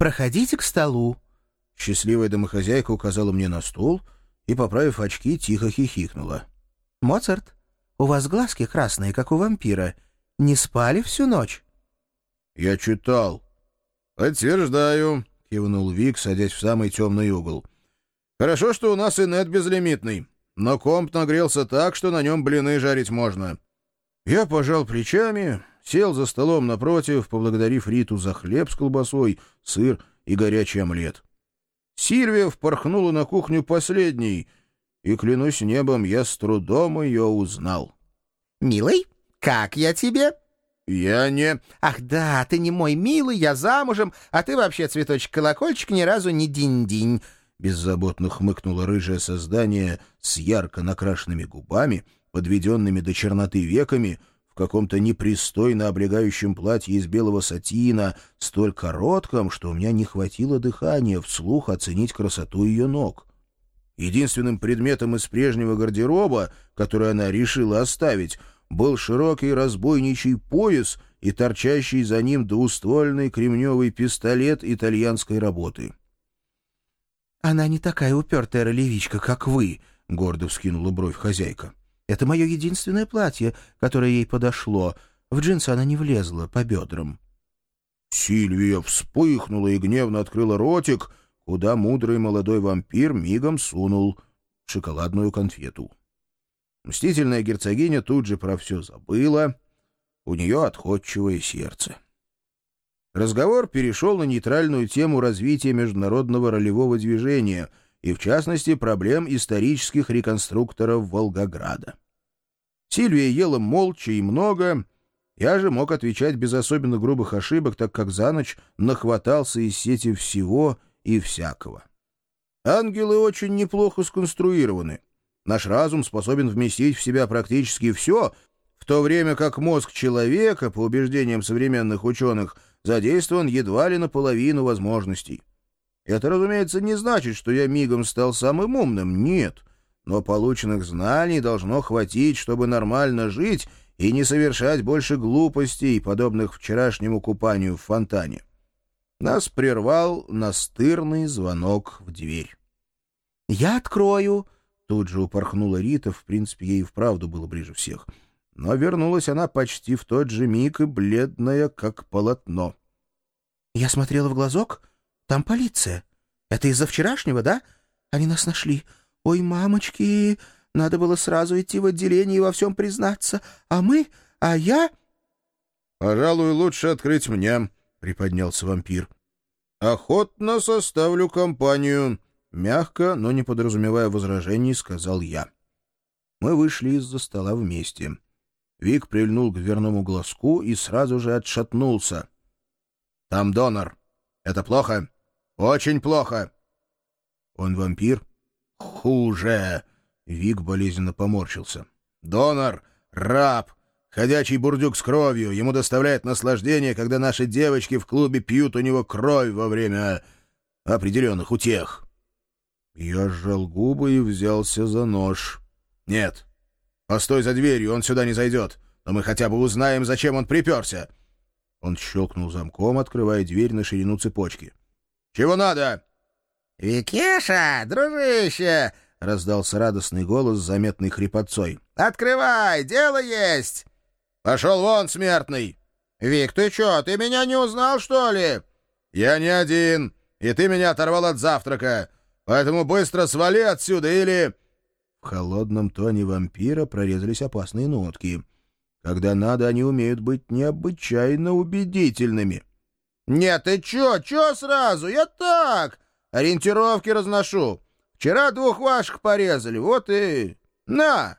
проходите к столу». Счастливая домохозяйка указала мне на стул и, поправив очки, тихо хихикнула. «Моцарт, у вас глазки красные, как у вампира. Не спали всю ночь?» «Я читал». «Подтверждаю», — кивнул Вик, садясь в самый темный угол. «Хорошо, что у нас и нет безлимитный, но комп нагрелся так, что на нем блины жарить можно». Я пожал плечами, сел за столом напротив, поблагодарив Риту за хлеб с колбасой, сыр и горячий омлет. Сильвия впорхнула на кухню последней, и, клянусь небом, я с трудом ее узнал. «Милый, как я тебе?» «Я не...» «Ах да, ты не мой милый, я замужем, а ты вообще, цветочек-колокольчик, ни разу не динь-динь». Беззаботно хмыкнуло рыжее создание с ярко накрашенными губами, подведенными до черноты веками, в каком-то непристойно облегающем платье из белого сатина, столь коротком, что у меня не хватило дыхания вслух оценить красоту ее ног. Единственным предметом из прежнего гардероба, который она решила оставить, был широкий разбойничий пояс и торчащий за ним двуствольный кремневый пистолет итальянской работы. «Она не такая упертая ролевичка, как вы», — гордо вскинула бровь хозяйка. «Это мое единственное платье, которое ей подошло. В джинсы она не влезла по бедрам». Сильвия вспыхнула и гневно открыла ротик, куда мудрый молодой вампир мигом сунул шоколадную конфету. Мстительная герцогиня тут же про все забыла. У нее отходчивое сердце. Разговор перешел на нейтральную тему развития международного ролевого движения и, в частности, проблем исторических реконструкторов Волгограда. Сильвия ела молча и много. Я же мог отвечать без особенно грубых ошибок, так как за ночь нахватался из сети всего и всякого. Ангелы очень неплохо сконструированы. Наш разум способен вместить в себя практически все, в то время как мозг человека, по убеждениям современных ученых, задействован едва ли наполовину возможностей. Это, разумеется, не значит, что я мигом стал самым умным, нет, но полученных знаний должно хватить, чтобы нормально жить и не совершать больше глупостей, подобных вчерашнему купанию в фонтане. Нас прервал настырный звонок в дверь. «Я открою!» — тут же упорхнула Рита, в принципе, ей и вправду было ближе всех. Но вернулась она почти в тот же миг и бледная, как полотно. «Я смотрела в глазок. Там полиция. Это из-за вчерашнего, да? Они нас нашли. Ой, мамочки, надо было сразу идти в отделение и во всем признаться. А я...» «Пожалуй, лучше открыть мне», — приподнялся вампир. «Охотно составлю компанию», — мягко, но не подразумевая возражений, сказал я. Мы вышли из-за стола вместе. Вик прильнул к дверному глазку и сразу же отшатнулся. «Там донор. Это плохо. Очень плохо». «Он вампир?» «Хуже!» — Вик болезненно поморщился. «Донор — раб, ходячий бурдюк с кровью. Ему доставляет наслаждение, когда наши девочки в клубе пьют у него кровь во время определенных утех». Я сжал губы и взялся за нож. «Нет. Постой за дверью, он сюда не зайдет. Но мы хотя бы узнаем, зачем он приперся». Он щелкнул замком, открывая дверь на ширину цепочки. «Чего надо?» «Викеша, дружище!» — раздался радостный голос с заметной хрипотцой. «Открывай, дело есть!» «Пошел вон, смертный!» «Вик, ты чё, ты меня не узнал, что ли?» «Я не один, и ты меня оторвал от завтрака, поэтому быстро свали отсюда или...» В холодном тоне вампира прорезались опасные нотки. Когда надо, они умеют быть необычайно убедительными. «Нет, ты чё сразу? Я так, ориентировки разношу. Вчера 2 ваших порезали, вот и... На!»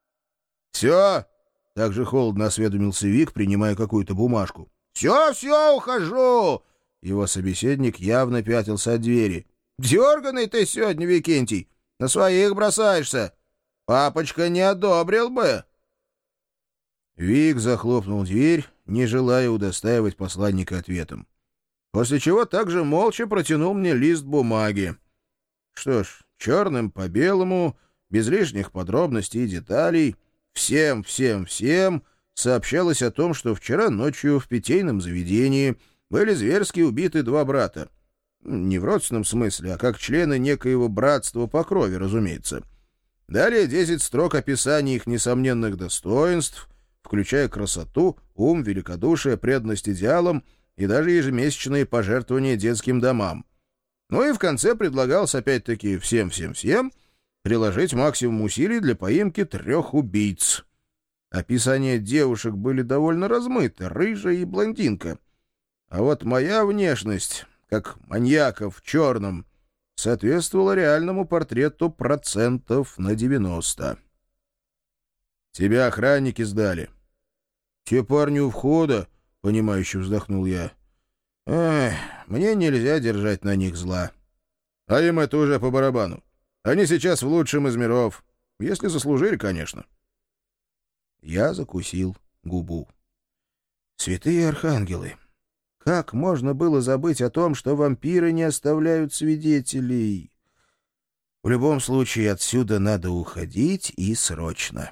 «Все?» — так же холодно осведомился Вик, принимая какую-то бумажку. «Все, ухожу!» Его собеседник явно пятился от двери. «Дерганый ты сегодня, Викентий, на своих бросаешься. Папочка не одобрил бы». Вик захлопнул дверь, не желая удостаивать посланника ответом. После чего также молча протянул мне лист бумаги. Что ж, черным по белому, без лишних подробностей и деталей, всем сообщалось о том, что вчера ночью в питейном заведении были зверски убиты 2 брата Не в родственном смысле, а как члены некоего братства по крови, разумеется. Далее 10 строк описания их несомненных достоинств, включая красоту, ум, великодушие, преданность идеалам и даже ежемесячные пожертвования детским домам. Ну и в конце предлагалось опять-таки всем приложить максимум усилий для поимки 3 убийц. Описания девушек были довольно размыты, рыжая и блондинка. А вот моя внешность, как маньяка в черном, соответствовала реальному портрету 90%. Тебя охранники сдали. Те парни у входа, — понимающе вздохнул я. Эх, мне нельзя держать на них зла. А им это уже по барабану. Они сейчас в лучшем из миров. Если заслужили, конечно. Я закусил губу. Святые архангелы! Как можно было забыть о том, что вампиры не оставляют свидетелей? В любом случае, отсюда надо уходить и срочно.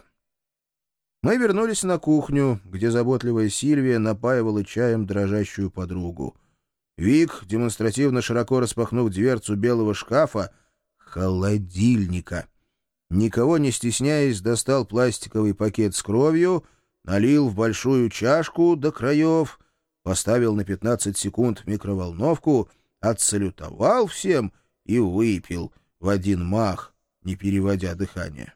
Мы вернулись на кухню, где заботливая Сильвия напаивала чаем дрожащую подругу. Вик, демонстративно широко распахнув дверцу белого шкафа, холодильника, никого не стесняясь, достал пластиковый пакет с кровью, налил в большую чашку до краев, поставил на 15 секунд в микроволновку, отсалютовал всем и выпил в один мах, не переводя дыхание.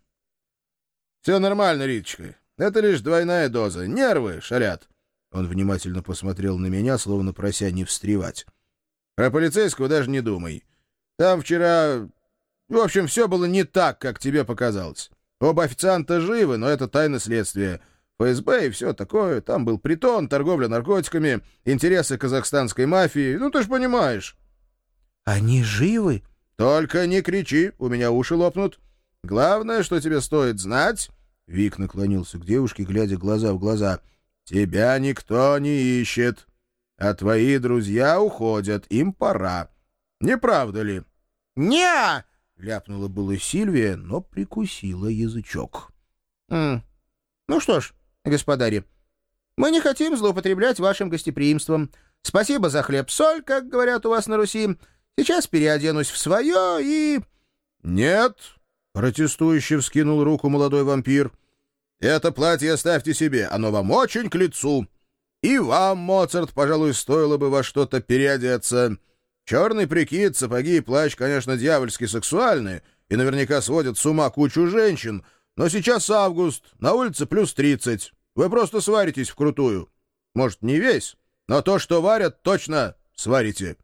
— Все нормально, Риточка. Это лишь двойная доза. Нервы шалят. Он внимательно посмотрел на меня, словно прося не встревать. Про полицейского даже не думай. Там вчера... В общем, все было не так, как тебе показалось. Оба официанта живы, но это тайна следствия. ФСБ и все такое. Там был притон, торговля наркотиками, интересы казахстанской мафии. Ну, ты ж понимаешь. — Они живы? — Только не кричи, у меня уши лопнут. Главное, что тебе стоит знать... Вик наклонился к девушке, глядя глаза в глаза. — Тебя никто не ищет. А твои друзья уходят, им пора. Не правда ли? — Не! — ляпнула было Сильвия, но прикусила язычок. — Ну что ж, господари, мы не хотим злоупотреблять вашим гостеприимством. Спасибо за хлеб-соль, как говорят у вас на Руси. Сейчас переоденусь в свое и... — Нет! — протестующе вскинул руку молодой вампир. — Это платье оставьте себе, оно вам очень к лицу. И вам, Моцарт, пожалуй, стоило бы во что-то переодеться. Черный прикид, сапоги и плащ, конечно, дьявольски сексуальны и наверняка сводят с ума кучу женщин, но сейчас август, на улице плюс 30. Вы просто сваритесь вкрутую. Может, не весь, но то, что варят, точно сварите.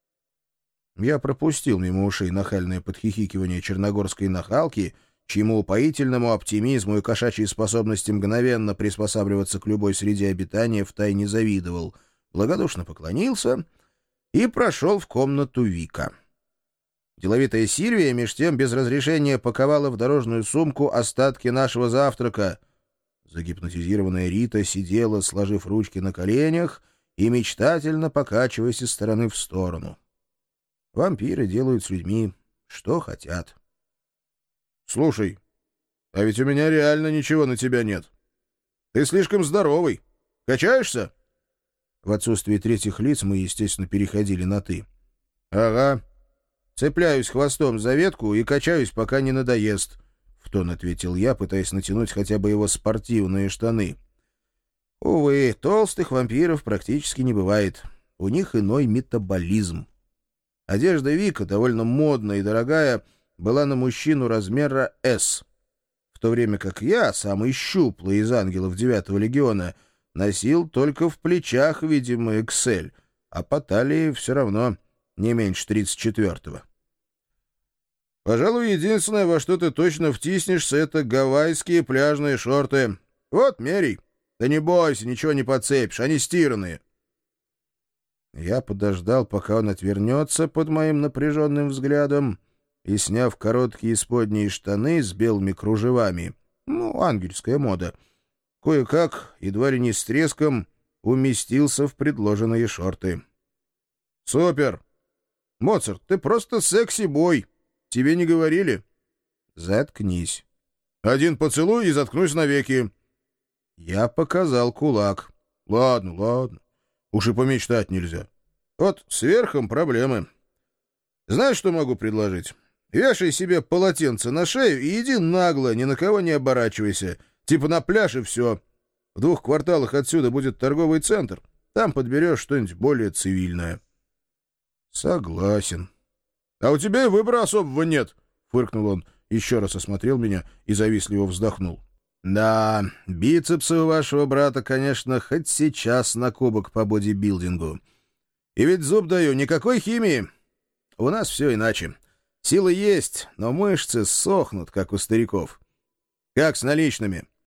Я пропустил мимо ушей нахальное подхихикивание черногорской нахалки, чьему упоительному оптимизму и кошачьей способности мгновенно приспосабливаться к любой среде обитания втайне завидовал, благодушно поклонился и прошел в комнату Вика. Деловитая Сильвия меж тем без разрешения паковала в дорожную сумку остатки нашего завтрака. Загипнотизированная Рита сидела, сложив ручки на коленях и мечтательно покачиваясь из стороны в сторону. Вампиры делают с людьми что хотят. — Слушай, а ведь у меня реально ничего на тебя нет. Ты слишком здоровый. Качаешься? В отсутствии третьих лиц мы, естественно, переходили на «ты». — Ага. Цепляюсь хвостом за ветку и качаюсь, пока не надоест, — в тон ответил я, пытаясь натянуть хотя бы его спортивные штаны. Увы, толстых вампиров практически не бывает. У них иной метаболизм. Одежда Вика, довольно модная и дорогая, была на мужчину размера «С», в то время как я, самый щуплый из ангелов 9-го легиона, носил только в плечах, видимо, XL, а по талии все равно не меньше 34-го. Пожалуй, единственное, во что ты точно втиснешься, это гавайские пляжные шорты. Вот, мерей. Да не бойся, ничего не подцепишь, они стиранные. Я подождал, пока он отвернется под моим напряженным взглядом, и, сняв короткие исподние штаны с белыми кружевами, ангельская мода, кое-как, едва ли не с треском, уместился в предложенные шорты. — Супер! Моцарт, ты просто секси-бой. Тебе не говорили? — Заткнись. — Один поцелуй и заткнусь навеки. Я показал кулак. — Ладно, ладно. Уж и помечтать нельзя. Вот с верхом проблемы. Знаешь, что могу предложить? Вешай себе полотенце на шею и иди нагло, ни на кого не оборачивайся. Типа на пляж и все. В 2 кварталах отсюда будет торговый центр. Там подберешь что-нибудь более цивильное. Согласен. А у тебя и выбора особого нет, фыркнул он, еще раз осмотрел меня и завистливо вздохнул. Да, бицепсы у вашего брата, конечно, хоть сейчас на кубок по бодибилдингу. И ведь зуб даю, никакой химии. У нас все иначе. Силы есть, но мышцы сохнут, как у стариков. Как с наличными?